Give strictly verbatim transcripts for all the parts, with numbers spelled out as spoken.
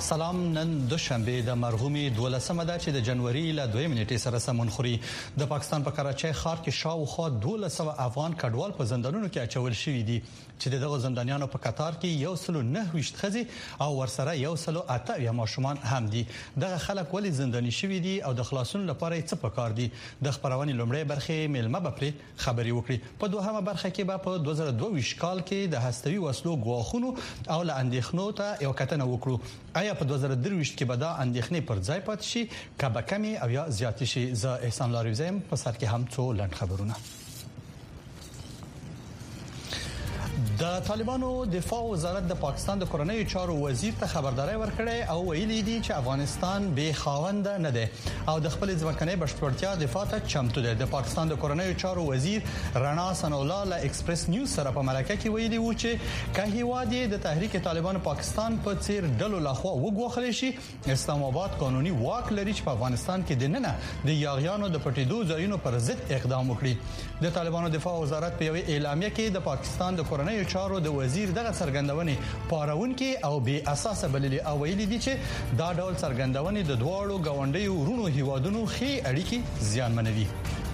سلام. نن دوشنبه د مرغومي دولسمه ده چې د جنوري له دوه نیټې سره سمون خوري. د پاکستان په کراچۍ ښار کې شاوخوا دولسمه افغان کډوال په زندانونو کې اچول شوی دي چې دغه زندانیانو په قطار کې یو سل نه ویشت خزي او ورسره یو سل اته یا ماشومان هم دي. دغه خلک ولې زنداني شوی دي او د خلاصون لپاره څه پکار دي؟ د خبرونې لومړی برخه ملمه به خبري وکړي. په دوهمه برخه کې به په دوه زره دوه ویشت کال کې د هستوي وسلو غواخونو او له اندېښنو ته یو کتنه وکړو. آیا په دوه زره درې ویشت کې به دا اندېښنې پر ځای پات شي کبه کمی او یا زیات شي؟ زه احسان لاریوزم په سر کې هم څو لنډ خبرونه. د طالبانو دفاع وزارت د پاکستان د کورنیو چارو وزیر ته خبرداري ورکړې او ویلي دي چې افغانستان به خاوند نه دی او د خپل ځمکنۍ بشپړتیا دفاع ته چمتو دی. د پاکستان د کورنیو چارو وزیر رڼا سنولا له ایکسپریس نیوز سره په مرکه کې ویلي و چې که هیواد د تحریک طالبان پاکستان په څیر ډلو لخوا وګوښل شي، اسلام آباد قانوني واک لري چې په افغانستان کې د نننه د یاغیانو د پټېدو ځایونو پر ضد اقدام وکړي. د طالبانو دفاع وزارت په یوه اعلامیه کې د پاکستان د کورنیو چارو د وزیر دغه څرګندونې پاروونکې او بې اساسه بللي او ویلي دي چې دا ډول څرګندونې د دواړو ګاونډیو ورونو هیوادونو ښې اړیکې زیانمنوي.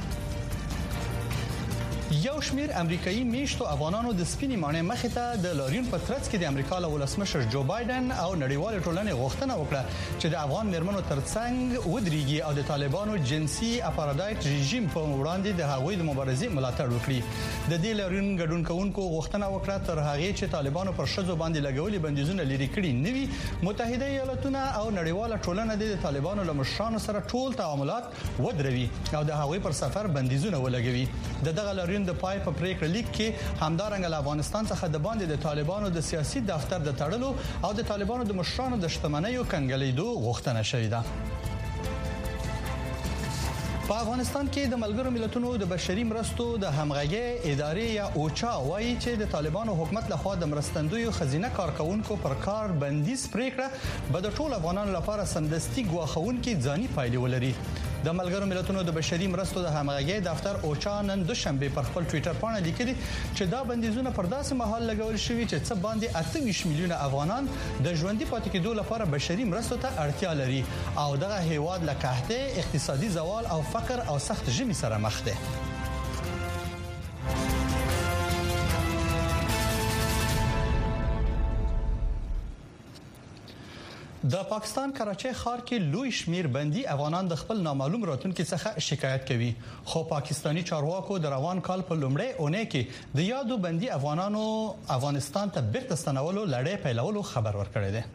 یو شمیر امریکایي میشتو افغانانو د سپینې مانې مخې ته د لاریون په ترڅ کې د امریکا له ولسمشر جو بایدن او نړیوال ټولنې غوښتنه وکړه چې د افغان مرمنو ترڅنګ ودرېږي او د طالبانو جنسي اپارادایت رژیم په وړاندې د هغوی د مبارزې ملاتړ وکړي. د دې لاریون ګډون کوونکو غوښتنه وکړه تر هغه چې طالبانو پر شذو باندې لګولي بندیزونه لري کړي نوي متحده ایالاتونه او نړیواله ټولنه د طالبانو له مشرانو سره ټول تعاملات ودروي او د هغوی پر سفر بندیزونه ولګوي. د دغه لاریون د پای په پریکړه لیک کې همدارنګه له افغانستان څخه د باندې د طالبانو د سیاسي دفتر د تړلو او د طالبانو د مشرانو د شتمنیو کنګلیدو غوښتنه شوې ده. په افغانستان کې د ملګرو ملتونو د بشري مرستو د همغږي ادارې یا اوچا وایي چې د طالبانو حکومت لخوا د مرستندویو خزینه کارکونکو پر کار بندیز پریکړه به د ټول افغانانو لپاره سمدستي ګواښونکې ځاني پایلې ولري. د ملګرو ملتونو د بشري مرستو د همغږي دفتر اوچا نن دوشنبه پر خپل ټوئیټر باندې لیکلي چې دا بندیزونه پر داسې مهال لګول شوي چې څه باندې اته ویشت میلیونه افغانان د ژوندۍ پاتې کېدو لپاره بشري مرستو ته اړتیا لري او دغه هیواد له قحط، اقتصادي زوال او فقر او سخت ژمي سره مخ دی. د پاکستان کراچۍ ښار کې لوی شمیر بندي افغانان د خپل نامعلوم راتلونکي څخه شکایت کوي، خو پاکستانی چارواکو د روان کال په لومړۍ اونۍ کې د یادو بندي افغانانو افغانستان ته بیرته ستنولو لړۍ پیلولو خبر ورکړی دی.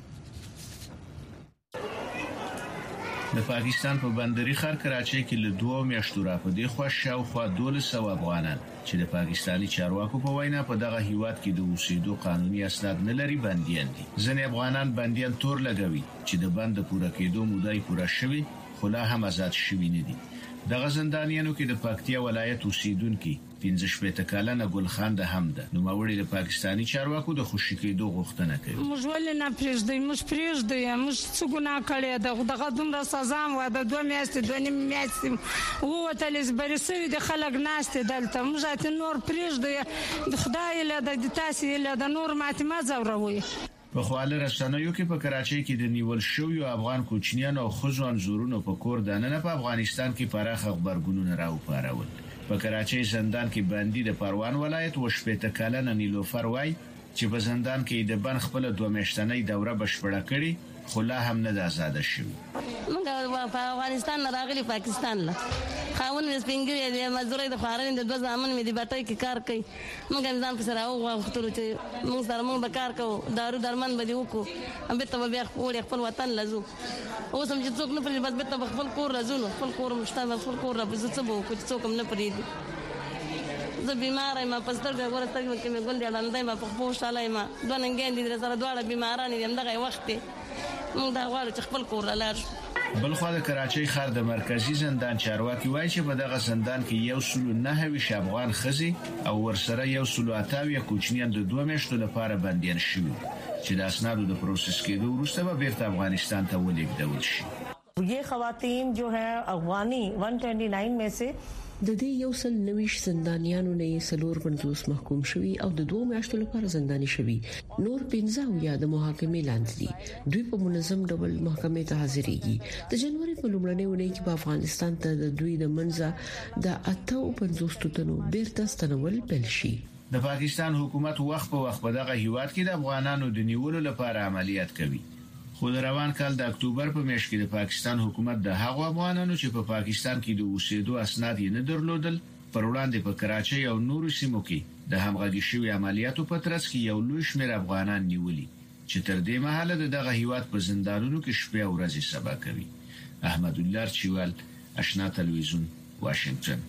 د پاکستان په بندري ښار کراچۍ کې له دوه میاشتو را په دې خوا شاوخوا دولس سوه افغانان چې د پاکستانی چارواکو په وینا په دغه هیواد کې د اوسېدو قانوني اسناد نه لري بنديان دي. ځینې افغانان بنديان تور لګوي چې د بند پوره کېدو مودې پوره شوي خو لا هم آزاد شوي نه دي. دغه زندانیانو کې د پکتیا ولایت اوسیدونکو پنځه شپږ کلنه ګلخان ده هم ده. نو ماوړي د پاکستانی چارواکو د خوشی کېدو غوښتنه کوي. موږ ولې نه پریږدي، موږ پریږدي، موږ څه ګناه کړی ده؟ دغه دومره سزا مو د دوه میاشتې دوه نیم میاشتې ووتل زبري سوي د خلک ناشته دلته. موږ ته نور پریږدي، خدای له د تاسو له د نور ماتمه زوروي. په خواله رسنیو کې په کراچۍ کې د نیول شویو افغان کوچنیانو او ښځو انزورونو په کور دننه په افغانستان کې پراخ خبرګونونه راوپارول. په کراچۍ زندان کې باندې د پروان ولایت و شپږ کلنه نیلوفر وای چې په زندان کې د بن خپل دوه میاشتنۍ دوره بشپړه کړې خو لا هم نه آزاد شوه. موږ په افغانستان نه راغلي پاکستان له خاون مې سپینګری د مزدوري د فارین د دوه ځامن مې د بټای کې کار کوي. موږ هم ځان په سره او وختلو چې موږ سره موږ به کار کوو، دارو درمن به دی وکړو، هم به ته بیا خپل وطن لزو. اوس هم چې څوک نه پرې بس به ته خپل کور لزو، خپل کور مشته خپل کور را بزو څه به وکړو، څوک هم نه پرې. زه بیمار یم، په سترګو ګوره سترګو کې مې ګل دی اړندای ما په پوښ شاله ما دوه ننګین دي سره دواړه بیماران دي. دغه وخت موږ دا غواړو چې خپل کور لاړ شو. بلخو د کراچۍ ښار د مرکزی زندان چارواکي وایي چې په دغه زندان کې یو سل نه ویشت افغان ښځې او ورسره یو سل اته کوچنیان د دوه میاشتو لپاره بندیان شوي چې د اسنادو د پروسس کېدو وروسته به بیرته افغانستان ته ولېږدول شي. ये खवातीन जो है अफगानी एक सौ उनतीस में से د دې یو سل نويش زندانیانو نه سلور پنځوس محکوم شوي او د دوه میاشتو لپاره زنداني شوي. نور پنځه یا د محاکمې لاندې دي. دوی په منظم ډول محکمې ته حاضرېږي. د جنوري په لومړنۍ اونۍ کې په افغانستان ته د دوی د منځه د اته پنځوس تنو بیرته ستنول پیل شي. د پاکستان حکومت وخت په وخت په دغه هیواد کې د افغانانو د نیولو لپاره عملیات کوي. خو د روان کال د اکتوبر په میاشت کې د پاکستان حکومت د هغو افغانانو چې په پا پاکستان کې د اوسېدو اسناد یې نه درلودل پر وړاندې په کراچۍ او نورو سیمو کې د همغږي شوی عملیاتو په ترڅ کې یو لوی شمېر افغانان نیولي چې تر دې مهاله دغه هیواد په زندانونو کې شپې او ورځې سبا کوي. احمد الله چوال، آشنا تلویزیون، واشنگټن.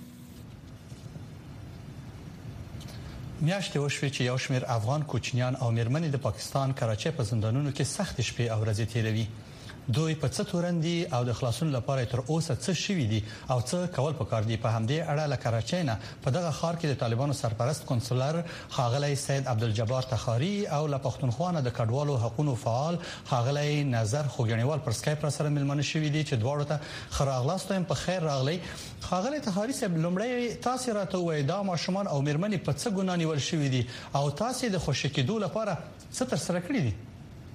میاشتې وشوي چې یو شمېر افغان کوچنیان او میرمنې د پاکستان کراچۍ په زندانونو کې سخت شپې او ورځې تیروي. دوی په څه تورندي او د خلاصون لپاره تر اوسه څه شوي دي او څه کول پکار دي. په همدې اړه له کراچۍ نه په دغه ښار کې د طالبانو سرپرست کنسولر ښاغلی سید عبدالجبار تخاری او له پښتونخوا نه د کډوالو حقوقو فعال ښاغلی نظر خوګنیوال پر سکایپ را سره ملمنه شوي دي چې دواړو ته خراغلاست هم په خیر راغلی. ښاغلی تخاری صاحب، لومړی تاسو راته وایي دا ماشومان او میرمنې په څه ګناه نیول شوي دي او تاسو د خوشی کېدو لپاره څه تر سره کړی دي؟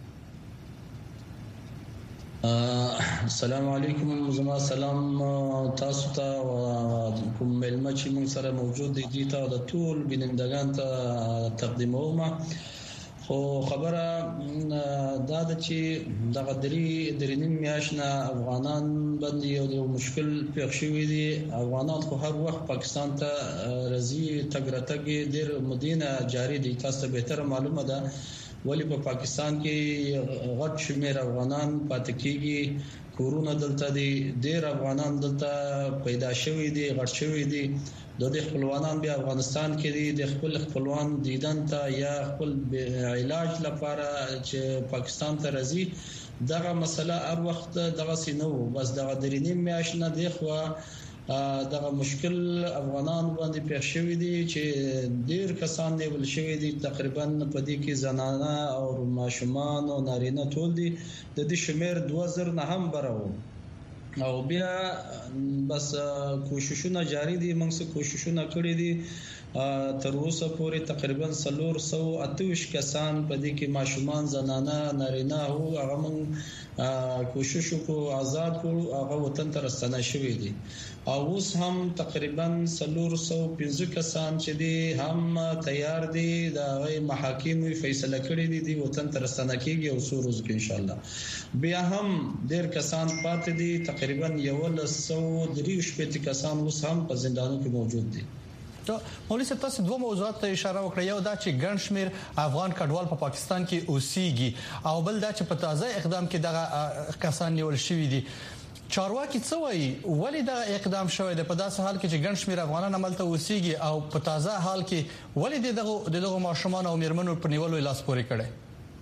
السلام علیکم. زما سلام تاسو ته او کوم ملمه چې موږ سره موجود دي ته د ټول بینندگان ته تقدیموم. خو خبره دا ده چې دغه درې درې نیم میاشنه افغانان باندې یو مشکل پیښ شوی دي. افغانان خو هر وخت پاکستان ته راځي، تګ راتګ ډېر مدینه جاری دي. تاسو به تر معلومه ده ولی په پا پاکستان کې غټ شمیر افغانان پاتې کیږي. کورونه دلته دي، ډېر افغانان دلته پیدا شوي دي، غټ شوي دي. د دې خپلوانان بیا افغانستان کې دي، د خپل خپلوان دیدن ته یا خپل علاج لپاره چې پاکستان ته راځي. دغه مسله هر وخت دغه سينو بس دغه درې نیم میاشت نه دی خو دغه مشکل افغانان باندې پیښ شوی دي چې ډیر کسان نیول شوی دي. تقریبا په دې کې زنانه او ماشومان او نارینه ټول دي. د دې شمیر دوه زره نه هم برابر او بیا بس کوششونه جاری دي. موږ کوششونه کړې دي تر اوسه پورې تقریبا څلور سوه اته ویشت کسان په دې کې ماشومان، زنانه، نارینه او هغه موږ کوشش وکړو آزاد کړو، هغه وطن ته راستنه شوی دي. او اوس هم تقریبا څلور سوه پنځه کسان چې دي هم تیار دي، د محاکم فیصله کړې دي د وطن ته راستنه کیږي او څو ورځې کې ان شاء الله. بیا هم ډیر کسان پاتې دي، تقریبا یو سل درې شپږ کسان اوس هم په زندانونو کې موجود دي. مولوی صاحب، تاسو دوه موضوعات ته اشاره وکړه. یو دا چې ګڼ شمیر افغان کډوال په پاکستان کې اوسېږي او بل دا چې په تازه اقدام کې دغه کسان نیول شوي دي. چارواکي څه وایي ولې دا اقدام شوی دی په داسې حال کې چې ګڼ شمیر افغانان عملته اوسېږي او په تازه حال کې ولې دغه دغه ماشومان او میرمنو په نیولو لاس پورې کړي؟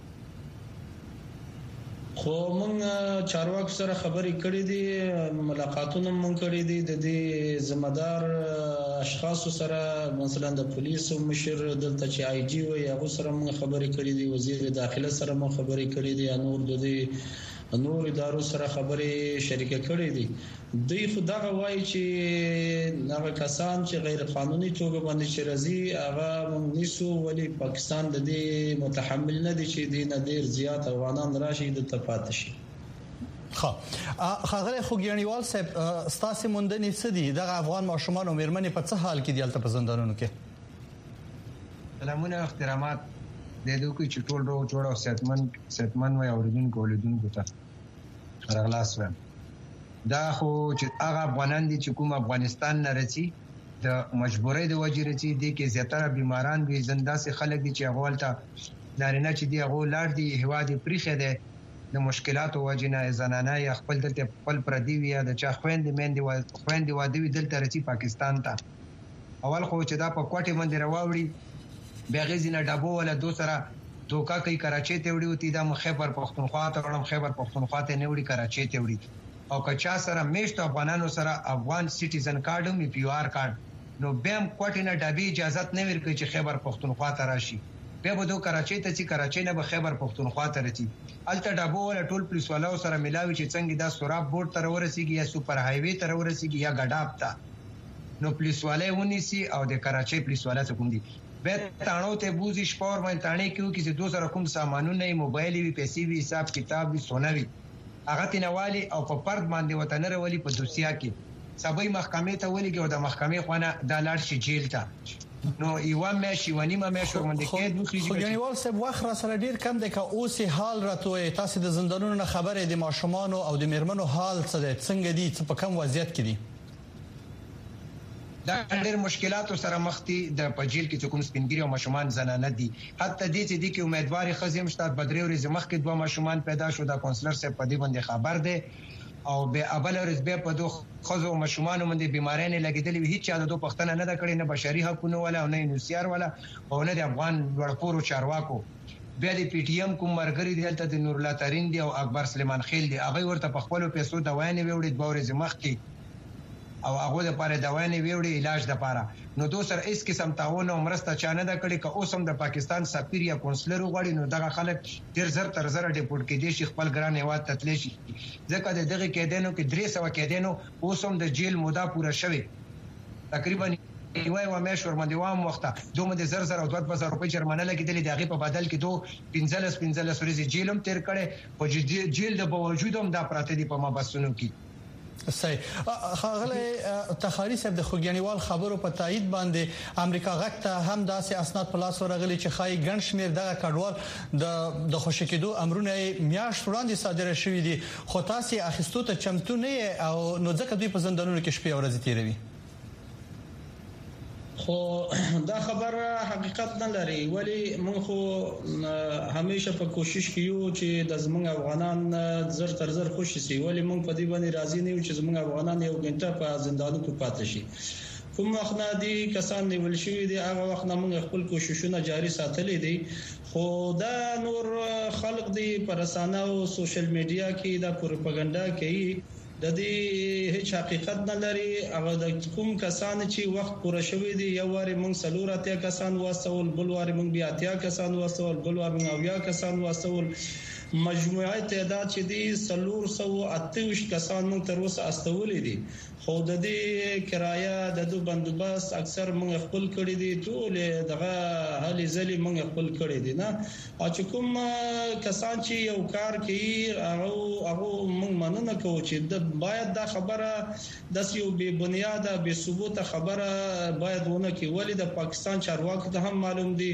خو موږ چارواکو سره خبرې کړې دي، ملاقاتونه موږ کړې دي د دې ذمہدار اشخاصو سره، مثلا د پولیسو مشر دلته چې آی جی وي هغه سره موږ خبرې کړې دي، وزیر داخله سره موږ خبرې کړې دي، نور د دې نور ادارو سره خبرې شریکه کړې دي. دوی خدای وایي چې هغه کسان چې غیر قانوني توګه باندې چې راځي هغه موږ نیسو، ولی پاکستان د دې متحمل نه دي چې دینه ډیر زیات افغانان راشي د تپات شي. خا خاغله خوګیانیوال صاحب، ستاسو موندنې څه دي؟ دغه افغان ماشومان او میرمنې په څه حال کې دي البته په زندانونو کې؟ سلامونه او احترامات د دوی کې چټول ورو جوړ او صحتمن صحتمن وي اوریدونکو اولیدونکو ته راغلاس و. دا خو چې هغه افغانان دي چې کوم افغانستان نه راځي د مجبورۍ د وجې راځي، دي کې زیاتره بیماران وي، زنداسي خلک دي چې هغه ولته نارینه چې دی هغه لار دي هوادي پریخه ده د مشکلاتو وجنه زنانه یا خپل دلته خپل پردي وي د چا خويندې مېندې و خويندې واده وي دلته راځي پاکستان ته. اول خو چې دا په کوټه باندې راوړي بیا غزینه ډابو ولا دو سره دوکا کوي کراچۍ ته وړي وتی دا خیبر پختونخوا ته وړم خیبر پختونخوا ته نه وړي کراچۍ ته وړي او کچا سره میشت افغانانو سره افغان سټیزن کارت او پی آر کارت نو بهم کوټه نه ډابي اجازه نه ورکړي چې خیبر پختونخوا ته راشي. به به دوه کراچۍ ته چې کراچۍ نه به خیبر پختونخوا ته رسي الته ډابو ولا ټول پولیس والو سره ملاوي چې څنګه دا سوراب بورډ تر ورسیږي یا سوپر های وی تر ورسیږي یا ګډاب ته نو پولیس والے ونیسي او د کراچۍ پولیس والا څخه کوم دي به تانو ته بوزي شپور باندې تانه کیو چې دوه سره کوم سامانونه موبایل وی پیسې وی حساب کتاب وی سونوي هغه تنوالي او په پرد باندې وطن رولي په دوسیا کې سبای محکمې ته ولېږي او د محکمې خونه د لاړ شي جیل ته نو یو مې شي ونی مې شو باندې کې دوه خو یعنی ول سب وخت را سره ډیر کم دی که اوس حال راته تاسو د زندانونو خبره د ماشومان او د میرمنو حال څه دی څنګه دي په کوم وضعیت کې دي دا ډېر مشکلاتو سره مخ دي د پجیل کې کوم سپینګری او ماشومان زنانه دي حتی دې چې دي کې امیدواري خزم شته بدري ورځ مخ کې دوه ماشومان پیدا شو دا کونسلر سره په دې باندې خبر دی او به اول ورځ به په دوه خزو ماشومان باندې بیمارۍ نه لګیدلې هیڅ چا د دوه پښتنه نه د کړې نه بشري حقوقونه ولا نه نوسیار ولا او نه د افغان ورپورو چارواکو بیا د پی ټی ایم کوم مرګري دلته د نور الله ترين دی او اکبر سلیمان خیل دی هغه ورته په خپل پیسو دوايانې وړي د ورځ مخ کې او هغه د پاره دوايانې ویوړي علاج د پاره نو دوسر اس قسم تعاون او مرسته چانه دا کړي که اوس هم د پاکستان سفیر یا کونسلر وغړي نو دغه خلک ډیر زر تر زر ډیپورټ کې دي شي خپل ګران هواد تتلی شي ځکه د دغه کېدنو کې درې سو کېدنو اوس هم د جیل موده پوره شوه تقریبا یوای و مشور باندې وام وخته دوه د زر زر او دوه هزار روپۍ جرمانه لګیدلې دغه په بدل کې دوه پنځلس پنځلس ورځې جیلم تیر کړي او جیل د باوجود هم دا پراته دي په مابسونو کې صحیح خاغله تخاری صاحب د خوګیانیوال خبرو په تایید باندې امریکا غکته هم داسې اسناد په لاس ورغلي چې خای ګڼ شمیر دغه کډوال د د خوشکېدو امرونه میاشت وړاندې صادره شوې دي خو تاسو اخیستو ته چمتو نه او نو ځکه دوی په زندانونو کې شپې ورځې تیروي خو دا خبره حقیقت نه لري ولی موږ خو همیشه په کوشش کیو چې د زمونږ افغانان زر تر زر خوشي سي ولی موږ په دې باندې راضي نه یو چې زمونږ افغانان یو غنټه په زندانو کې پاتې شي کوم وخت نه دي کسان نیول شوی دي هغه وخت نه موږ خپل کوششونه جاري ساتلې دي خو دا نور خلق دي پر رسانه او سوشل میډیا کې دا پروپاګاندا کوي د دې هیڅ حقیقت نه لري هغه د کوم کسان چې وخت پوره شوی دی یو واره موږ سلور اتیا کسان واسول بل واره موږ بیا اتیا کسان واسول بل واره موږ اویا کسان واسول مجموعي تعداد چې دی سلور سو اتوش کسان موږ تر اوسه استولې دي خو د دې کرایه د دو بندوبست اکثر موږ خپل کړی دي ټول دغه هلي ځلې موږ خپل کړی دي نه او چې کوم کسان چې یو کار کوي هغه هغه موږ مننه کوو چې د باید دا خبره د یو بے بنیاده بے ثبوت خبره باید ونه کې ولی د پاکستان چارواکو ته هم معلوم دي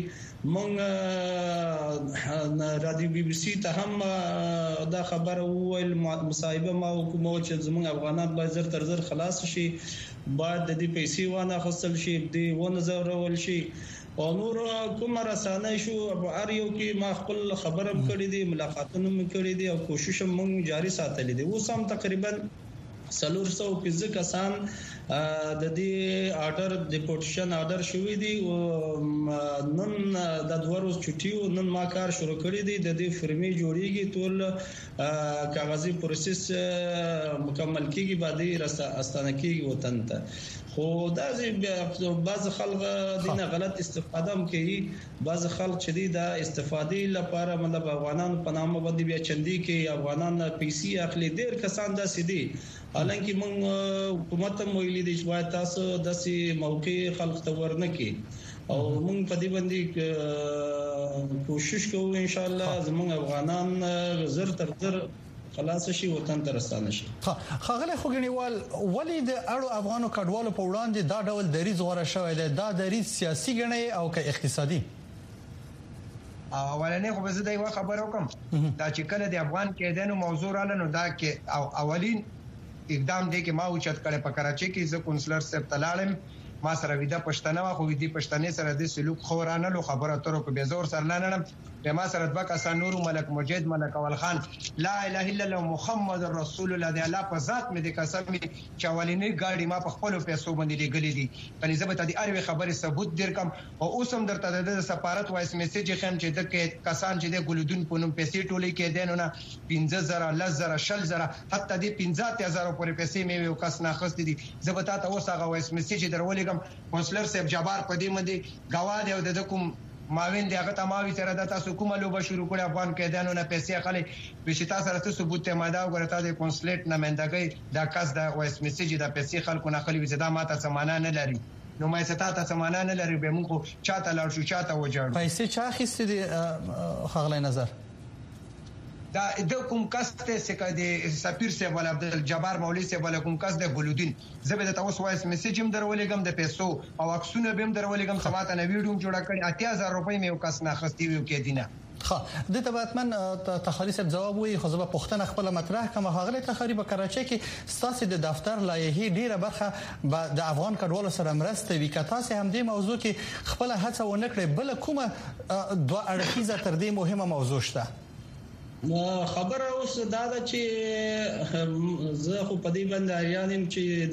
موږ رادیو بي بي سي ته هم دا خبره وویل مصاحبه ما حکومت چې زموږ افغانان باید زر تر زر خلاص شي باید د دې پیسې وانه خپل شي د ونه زورول شي او نور کوم رسانه شو هر یو کې ما خپل خبره کړې دي ملاقاتونه مې کړې دي او کوشش موږ جاري ساتلې دي اوس هم تقریبا سلور سو پنځه کسان د دې آرډر ډیپورټیشن آرډر شوې دي او نن د دوه ورځې چټي نن ما کار شروع کړی دی د دې فرمي جوړیږي ټول کاغذي پروسس مکمل کیږي بعدي راستانه کیږي وطن ته خو دا بعض خلک دینه غلط استفاده هم کوي بعض خلک چې دی دا استفادې لپاره مطلب افغانان په نامه باندې بیا چندي کې افغانان پیسې اخلي ډیر کسان دا سدي حالانکه موږ حکومت هم ویلي دي چې باید تاسو داسې موقع خلق ته ورنه کې او موږ په دې باندې کوشش کوو ان شاء الله زموږ افغانان زر تر زر خلاص شي وطن ته رسانه شي خاغله خوګنیوال ولې د اړو افغانو کډوالو په وړاندې دا ډول دریځ غوړه شوی دی دا دریځ سیاسي ګڼي او که اقتصادي اولنې خو زه دا یو خبر وکم دا چې کله د افغان کېدنو موضوع رااله نو دا کې او اولین اقدام دی کې ما اوچت کړه په کراچي کې زه کونسلر صاحب تلالم ما سره ویدا پښتنه خو دې پښتنې سره د سلوک خورانه لو خبره تر کو به زور سره نه نړم به ما سره دوا کسان نور ملک مجید ملک اول خان لا اله الا الله محمد رسول الله دی الله په ذات مې د قسم چې اولینې گاډي ما په خپل پیسو باندې لګلې دي کني زه به ته د اړوي خبره ثبوت درکم او اوسم درته د سفارت وایس میسج خم چې د کسان چې د ګلودون په نوم پیسې ټولې کې دینونه پنځه زره لزره شل زره حتی د پنځه هزار پورې پیسې مې یو کس نه خسته دي زه به تاسو اوس هغه وایس میسج درولېګم کونسلر صاحب جبار په دې باندې گواه دی او د کوم ماوین دی هغه تماوي سره د تاسو کومه لوبه شروع کړې افغان قیدانو نه پیسې خالي بشتا سره تاسو ثبوت ماده ورته د کنسولیټ نمائندګۍ د کس د وایس میسج د پیسې خلکو نه خالي وزدا ماته سمانه نه لري نو مې ستا ته سمانه نه لري به موږ چاته لاړ شو چاته وجاړو پیسې چا خسته دي خغلې نظر دا د کوم کس ته سکه د سفیر صاحب ول عبد الجبار مولوی صاحب ول کوم کس د بلودین زبې د تاسو وایس میسج هم درولېګم د پیسو او عکسونه به هم درولېګم سماته نه ویډیو جوړه کړی اتیا هزار روپۍ مې یو کس نه خستی ویو کې دینه ها د تباتمن تخریص جواب وي خو زه په پښتنه خپل مطرح کوم هغه تخریب کراچي کې ستاسو د دفتر لایحه ډیره برخه د افغان کډوالو سره مرسته وی کتا سه هم د موضوع کې خپل هڅه ونکړي بل کومه دوه اړخیزه تر دې مهمه موضوع شته خبره اوس دا ده چې زه خو په دې باندې اړینم چې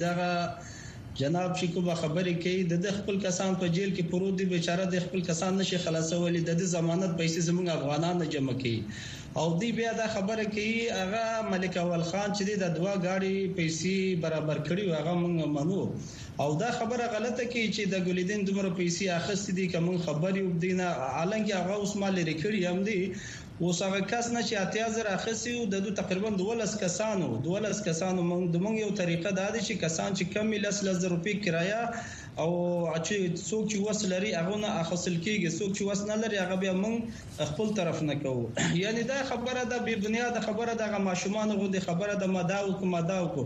دا جناب چې کومه خبرې کوي د خپل کسان په جیل کې پروت دي بیچاره د خپل کسان نشي خلاصولې د ضمانت پیسې زموږ افغانان جمع کوي او دی بیا دا خبره کوي هغه ملک اول خان چې د دوا غاړي پیسې برابر کړي هغه موږ منو او دا خبره غلطه کوي چې د ګولیدین دومره پیسې اخستې دي کوم خبري وبدینه حالانکه هغه اوس مال لري کړی هم دي اوس هغه کس نه چې اتیا زره اخستي او د تقریبا دولس کسانو دولس کسانو موږ د موږ یو طریقه دا دي چې کسان چې کم لس لس روپۍ کرایه او چې څوک چې وسلري هغه نه اخصل کیږي څوک چې وس نه لري هغه بیا موږ خپل طرف نه کوو یعنی دا خبره ده بی بنیاد خبره ده ماشومان غو دي خبره ده مداو کوم مداو کو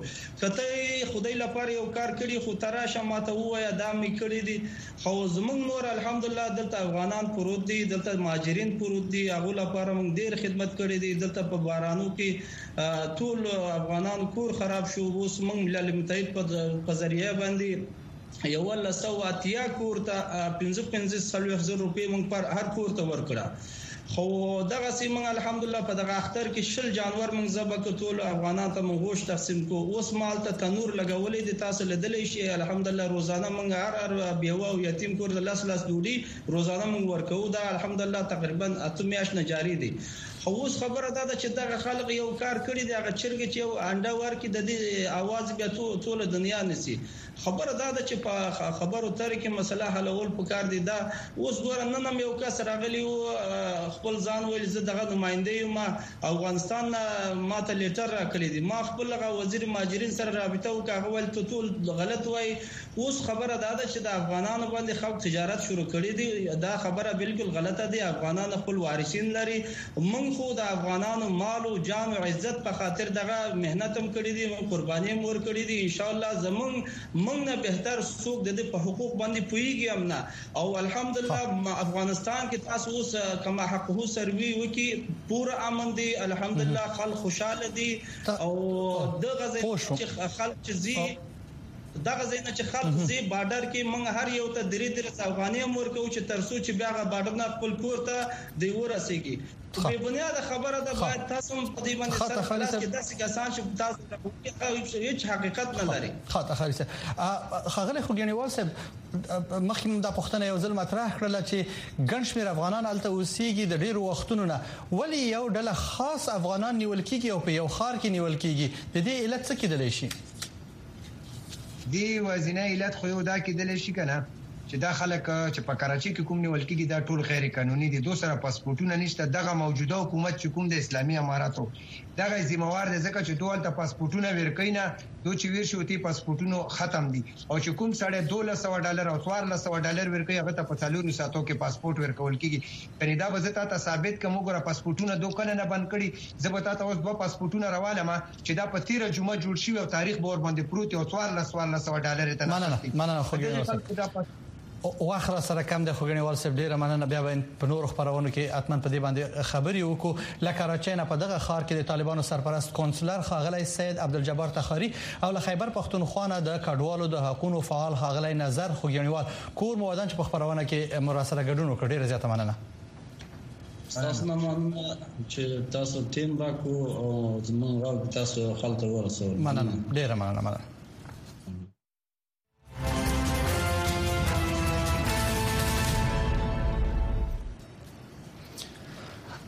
کته خدای لپاره یو کار کړی خو تراشه ماته وایا دا مې کړی دي خو زمونږ نور الحمدلله دلته افغانان پروت دي دلته مهاجرین پروت دي هغه لپاره موږ ډیر خدمت کړې دي دلته په بارانو کې ټول افغانان کور خراب شو اوس موږ ملل متحد په ذریعہ باندې یو ول سو اتیا کور ته پنځه پنځه سلوي هزار روپۍ موږ پر هر کور ته ورکړه خو دغه سیمه الحمدلله په دغه اختر کې شل جانور موږ زبک ټول افغانان ته موږ غوښ تقسیم کو اوس مال ته تنور لګولې دي تاسو لیدلې شي الحمدلله روزانه موږ هر هر بیوه او یتیم کور د لاس لاس ډوډۍ روزانه موږ ورکو دا الحمدلله تقریبا اته میاشت نه جاری دي خو اوس خبره ده چې دغه خلک یو کار کړی دی هغه چرګ چې یو انډا ورکې د دې आवाज بیا ټول دنیا نسی خبره ده چې په خبرو تر کې مسله حلول پکار دي دا اوس ګور نن هم یو کس راغلی خپل ځان ویل زه دغه نمائنده یم افغانستان ما ته لیټر راکړی دی ما خپل وزیر مهاجرین سره رابطه وکړه ول ته ټول غلط وای اوس خبره ده چې د افغانانو باندې خلک تجارت شروع کړی دی دا خبره بالکل غلطه دی افغانان خپل وارثین لري موږ خو د افغانانو مال او جان او عزت په خاطر دغه مهنت هم کړی دي موږ قرباني مور کړی دي ان شاء الله زمون موږ نه بهتر څوک د په حقوق باندې پويږي هم نه او الحمدلله افغانستان کې تاسو اوس کما حقوق سروي وکي پورا امن دي الحمدلله خلک خوشاله دي او د غزه چې خلک چې زی دغه زینه چې خلک زی بارډر کې موږ هر یو ته درې درې افغاني امور کوي چې ترسو چې بیا غ بارډر نه خپل کور ته دی ورسیږي په بنیاد خبره ده باید تاسو په دې باندې سره خلاص کې داسې کسان چې تاسو هیڅ حقیقت نه لري خاطر خالصه خغله خوګنیوال صاحب مخکې د پښتنه یو ځل مطرح کړل چې ګڼ شمېر افغانان الته اوسېږي د ډیرو وختونو نه ولی یو ډله خاص افغانان نیول کیږي او په یو خار کې نیول کیږي د دې علت څه کېدلی شي دی وزینه علت خو یو دا کېدلی شي کنه چې دا خلک چې په کراچي کې کوم نیول کېږي دا ټول غیر قانوني دي دوه سره پاسپورتونه نشته دغه موجوده حکومت چې کوم د اسلامي اماراتو دغه ذمہوار دي ځکه چې دوه ته پاسپورتونه ورکینا دوی چې ویر شوتي پاسپورتونه ختم دي او چې کوم سړی دوه سوه ډالر او څوارلس سوه ډالر ورکوي هغه ته په څلورو ساعتو کې پاسپورت ورکول کیږي کني دا به زه ته ثابت کوم ګره پاسپورتونه دوه کله نه بند کړي زه به تاسو اوس دوه پاسپورتونه راوالم چې دا په تیره جمعه جوړ شي او تاریخ به ور باندې پروت او څوارلس څوارلس سوه ډالر ته نه نه مننه خوګنیوال واخره سره کم د خوګنیوال صاحب ډیره مننه بیا په نور خبرونو کې اتمن په دې باندې خبري وکړو لکه راچینه په دغه خار کې د طالبانو سرپرست کونسلر خاغلی سید عبدالجبار تخاری او له خیبر پختونخوا نه د کډوالو د حقوقو فعال خاغلی نظر خوګنیوال کور موادن چې په خبرونه کې مراسله ګډون وکړ ډیره زیاته مننه تاسو نه مننه چې تاسو ټیم راکو او زموږ راو تاسو خلک ورسول مننه ډیره مننه مننه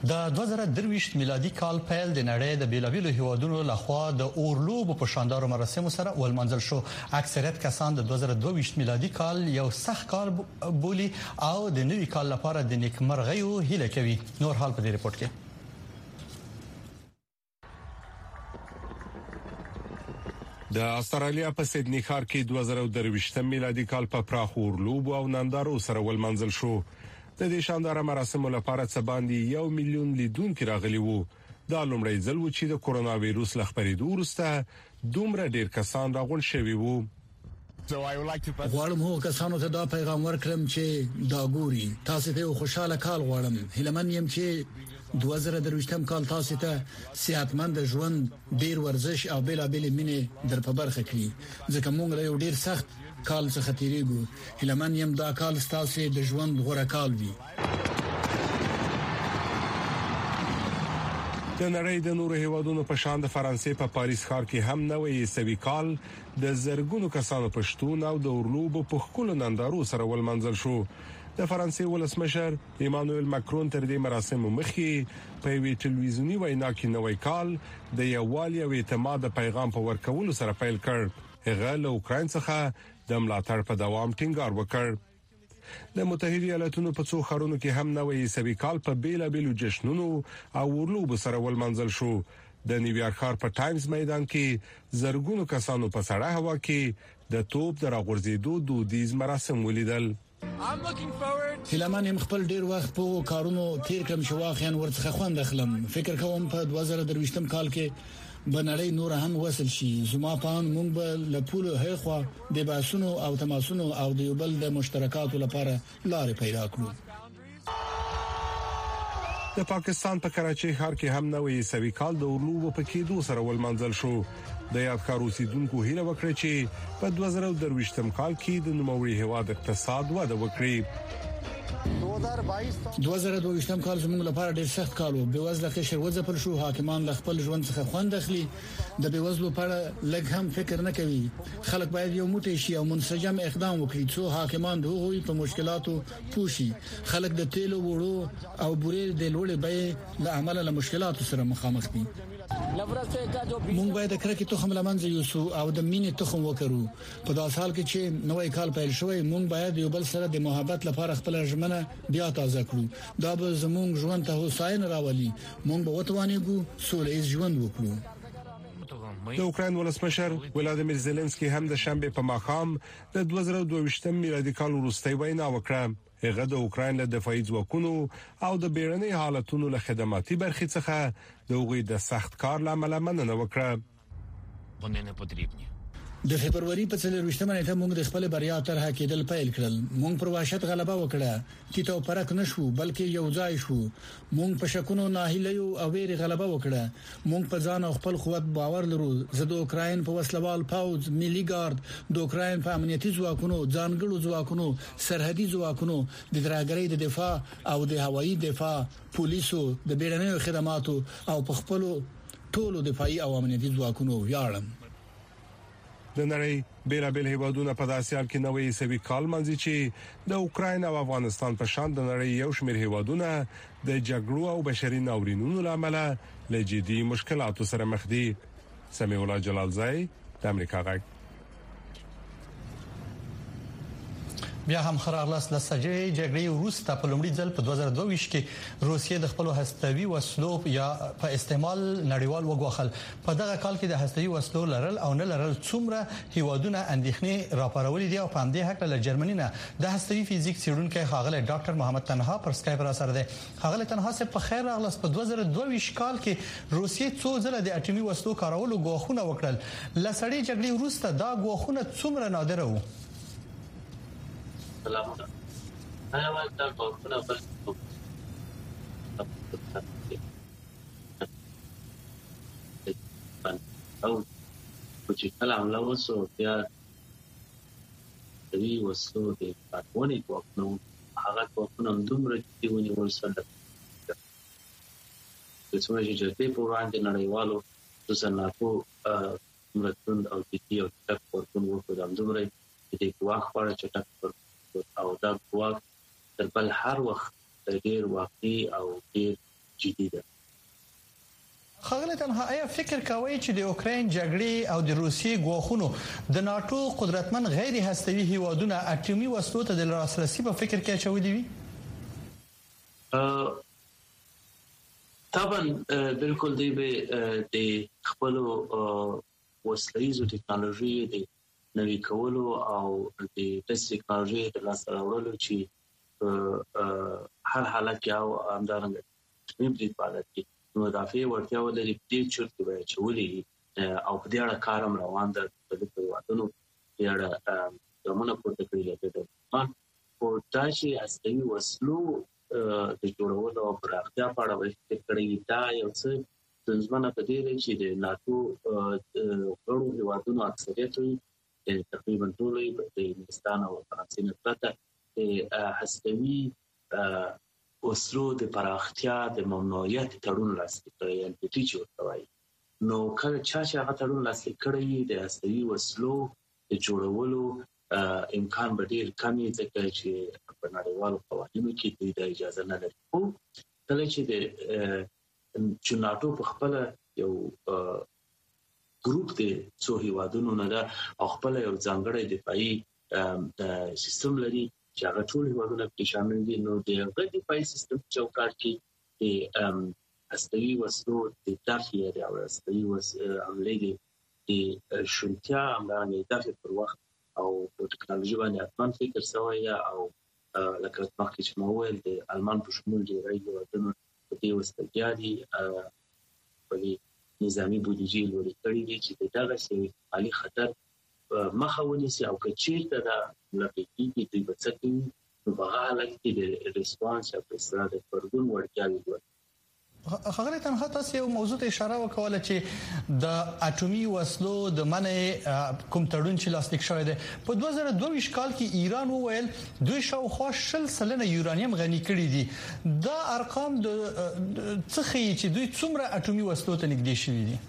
د دوه زره درویشت میلادي کال پیل د نړۍ د بیلابیلو هیوادونو لخوا د اورلوب په شاندارو مراسمو سره ولمنځل شو. اکثریت کسان د دوه زره دوه میلادي کال یو سخت کال بولي او د نوي کال لپاره د نیکمرغیو هیله کوي. نور حال په دې ریپورت کې. د استرالیا په سیدنی ښار کې دوه زره درویشت میلادي کال په پراخ اورلوب او نندارو سره ولمنځل شو. د دې شاندار مراسمو لپاره څه باندې یو میلیون لیدونکو راغلي وو. دا لومړی ځل و چې د کورونا وایروس له خپرېدو وروسته دومره ډېر کسان راغون شوي وو. غواړم هو کسانو ته دا پیغام ورکړم چې دا ګوري تاسو ته خوشاله کال غواړم. هیلمن يم چې دوه زره درویشتم کال تاسو ته صحتمند ژوند، ډیر ورزش او بیل بیل مینې در په برخه کړي. ځکه موږ له یو ډیر سخت کال څخه تیریږو. هیلمن يم دا کال تاسو د ژوند غوړه کال وي. د نړۍ د نورو هیوادونو په شان د فرانسې په پاریس ښار کې هم نوې سوي کال د زرګونو کسانو په شتون او د اورلوب په خپل نندارو سره ولمنځل شو. د فرانسې ولسمشر ایمانوئل ماکرون تر دې مراسمو مخکې په وی ټلویزیونی وینا کې نوې کال د یووالي او اعتماد پیغام په ورکولو سره پیل کړ. هغه له اوکرين څخه د ملاتړ په دوام ټینګار وکړ. د متحده ایالاتونو په څو ښارونو کې هم نوې سوي کال په بیلابیلو جشنونو او اورلوب سره ولمنځل شو. د نیویارک ښار په ټایمز میدان کې زرګونو کسانو په سړه هوا کې د توپ د راغورځېدو دودیز مراسم ولیدل. هیلمن هم خپل ډیر وخت په کارونو تیر کړم چې واخیان ورڅخه خوند اخلم. فکر کوم په دوه زره درویشتم کال کې بنړی نور هم وصل شي. زما پان مونږ به لپولو هيخوا د باسونو او تماسونو او د یو بل د مشترکاتو لپاره لارې پیدا کړو. د پاکستان په کراچۍ ښار کې هم نوې سوي کال د اورلوب په کېدو سره ولمنځل شو. د یادګار اوسیدونکو هیله وکړه چې په دوه زره درویشتم کال کې د نوموړي هواد اقتصاد وده وکړي. دوه زره دوه کال زموږ لپاره ډېر سخت کال و. بېوزله قشر وځپل شو. حاکمان له خپل ژوند څخه خوند اخلي. د بېوزلو په اړه لږ هم فکر نه کوي. خلک باید یو موټی شي او منسجم اقدام وکړي څو حاکمان د هغوی په مشکلاتو پوښي. خلک د تیلو وړو او بورې د لوړې بیې له عمله له مشکلاتو سره مخامخ دي. مونږ باید د کرکې تخم لمنځه یوسو او د مینې تخم وکړو. په داس حال کې چې نوې کال پیل شوی مونږ باید یو بل سره د محبت لپاره خپل ژمنه بیا تازه کړو. دا به زموږ ژوند ته هوساینه راولي. مونږ به وتوانېږو سوله ایز ژوند وکړو. د اوکراین ولسمشر ولادیمیر زيلنسکي هم د شنبه په ماښام د دوه زره دوه میلادي کال وروستۍ وینا وکړه. هغه د اوکراین له دفاعي ځواکونو او د بیړنۍ حالتونو له خدماتي برخې څخه د هغوی د سخت کار لامل مننه وکړه. باندې نه پدریبني د فبرवरी په څلرويشتمه نیټه موږ د خپل بریا طرح کېدل پیل کړل. موږ پر وحشت غلبه وکړه. تیته پرک نشو بلکې یو ځای شو. موږ په شکونو ناهیلیو او ویری غلبه وکړه. موږ په ځان او خپل قوت باور لرو. زه د اوکراین په وسلوال پوز، ملي ګارد، د اوکراین په امنیتي ځواکونو، ځانګړو ځواکونو، سرحدي ځواکونو، د درګړۍ د دفاع او د هوایي دفاع، پولیسو، د بیړنیو خدماتو او په خپل ټولو دفاعي او امنیتي ځواکونو ویاړم. د نړۍ بیلابیل هیوادونه په داسې حال کې نوې سوي کال منځي چې د اوکراین او افغانستان په شان د نړۍ یو شمېر هیوادونه د جګړو او بشري ناورینونو لامل له جدي مشکلاتو سره مخ دي. سمیع الله جلالزای د امریکا غږ. بیا هم خراغلاس لسجې جګړې وروسته په لومړي ځل په دوه زره دوه کې روسیې د خپل هستوي وسلو یا په استعمال نړیوال وګوخل. په دغه کال کې د هستوي وسلو لرل او نه لرل څومره هیوادونه اندېښنې راپارولې دي او په همدې حق له جرمني نه د هستوي فزیک څېړونکو ښاغلی ډاکټر محمد تنها پر سکایپ را سره دی. ښاغلی تنها صاحب په خیر راغلاس. په دوه زره دوه کال کې روسیې څو ځله د اټومي وسلو کارولو غوښونه وکړل. لسړې جګړې وروسته دا غوښونه څومره نادره وو؟ سلامونه. هغه وخت دا غوښتنه بل او چې کله عمله وسو بیا دوی وسو د پاتونې کوښنو هغه کوښنه دومره چې ونیول سره د څومره چې په وړاندې نړیوالو د صنعتو مرتون او د یو ټک ورکون وکړ د دومره د واخ په چټک او دا قوت تر بل هر وخت ډیر واقعي او ډیر جدي ده. خغله تنها آیا فکر کوي چې د اوکرين جګړې او د روسیې ګواښونو د ناتو قدرتمن غیر هستوي هیوادونه اټومي وسلو ته د لاسرسي په فکر کې اچولي وي؟ طبعا بالکل دی به د خپل وسلایزو ټکنالوژي د نوي کولو او د ټکنالوژي د لاسته راوړلو چې هر حالت کې او همدارنګه په دې حالت کې مدافع ورتیا ولري دې چورتي وای چولې او په دې اړه کارم روان ده په دې وادونو دې اړه کومه پورته کړی دی او تاسو استوي وسلو د جوړولو او پراختیا په اړه وایي کړی دا یو څه ځنځمنه په دې چې د ناتو غړو هیوادونو اکثریت تقریبا ټول د هندستان او فرانسې نه پرته هستوي وسلو د پراختیا د ممنوعیت تړون لاسلیک کړی دی چې ورته نو کله چې هغه تړون لاسلیک کړی د هستوي وسلو د جوړولو امکان به ډیر کمی ځکه چې په نړیوالو قوانینو کې د اجازه نه لري خو کله چې د چوناټو په خپل یو ګروپ د څو هیوادونو نه ده او خپل یو ځانګړی دفاعي سیستم لري چې هغه ټول هیوادونه کې شامل دي نو د هغه دفاعي سیستم چوکاټ کې د هستوي وسلو د دفاع او هستوي عملې د شونتیا عملانه دفاع پر وخت او ټکنالوژي باندې اتمن فکر سوی او لکه مخکې چې مو ویل د المان په شمول دی راځي ودونه په دې وسلګیا دي په نظامی بودیجه لوري کړی دي چې دغه شی علي خطر مخه ونیسي او کچې ته د لپیږي د بچتي په حاله کې د ریسپانس او استراده پردون ورکیږي خغله تنها تاسو یو موضوع ته اشاره وکوله چې د اټومي وسلو د منع کوم تړون چې لاسلیک شوی دی په دوه زره دوه ویشت کال کې ایران وویل دوی شاوخوا شل سلنه یورانیم غني کړی دي دا ارقام د څخه چې دوی څومره اټومي وسلو ته نږدې شوي دي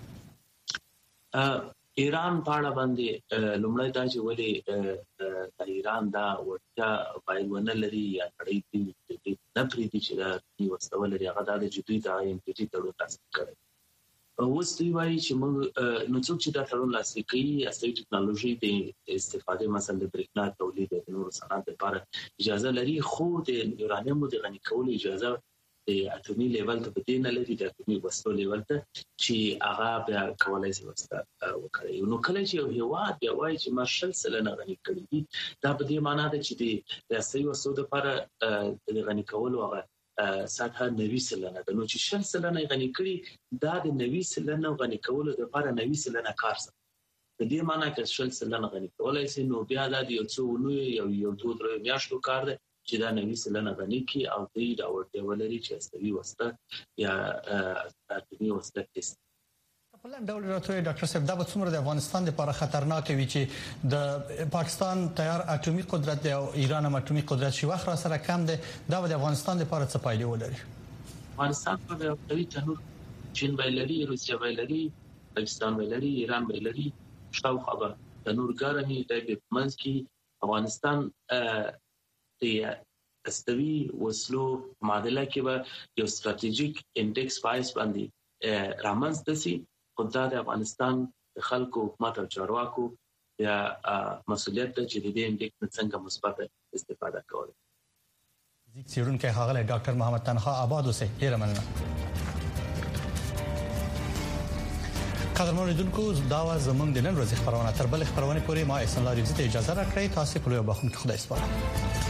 ایران په اړه باندې لومړی دا چې ولې د ایران دا ورته باید ونه لري یا کړی دي نه پرې دي چې دا یو څه لري هغه د جدي د ایم پی ټي تړون لاسلیک کړي اوس دی وایي چې موږ نو څوک چې دا تړون لاسلیک کوي استوي ټکنالوژي د استفاده مثلا د بریښنا تولید د نورو صنعت لپاره اجازه لري خو د یورانیم د غني کولو اجازه د اټومي لیول ته بدین لري د اټومي وسلو لیول ته چې هغه بیا کولای شي وسته وکړي نو کله چې یو هیواد بیا وایي چې مارشل سلنه غني کړي دي دا په دې معنی ده چې د استوي وسلو لپاره د غني کولو هغه ساته نوي سلنه د نو چې شل سلنه غني کړي دا د نوي سلنه غني کولو لپاره نوي سلنه کار څه د دې معنی چې شل سلنه غني کولای شي نو بیا د یو څو نو یو یو دوه درې میاشتو کار ده چې دا نوي سلنه غني کی او دې دا ورته ولري چې استوي وسته یا اټومي وسته تست په لنډ ډول راته ډاکټر صاحب دا به څومره د افغانستان لپاره خطرناک وي چې د پاکستان تیار اټومي قدرت دی او ایران هم اټومي قدرت شي وخت را سره کم دی دا به د افغانستان لپاره څه پایلې ولري افغانستان په دې تنور چین ویلري روسیا ویلري پاکستان ویلري ایران ویلري شاو خبر د نور ګرمي د منځ کې افغانستان د استوي وسلو معادله کې به یو ستراتیژیک انډیکس پایس باندې رامنځ دسي خدای د افغانستان خلکو حکومت او چارواکو یا مسؤلیت د چې د دې انډیکس څنګه مثبت استفاده کول ځکه چې هغه ډاکټر محمد تنها آباد اوسه ډیر مننه قدرمن لیدونکو دا و زمونږ د نن ورځې خبرونه تر بل خبرونه پورې ما احسان الله رضی ته اجازه راکړئ تاسو په لوی بخښنه خدای سپارم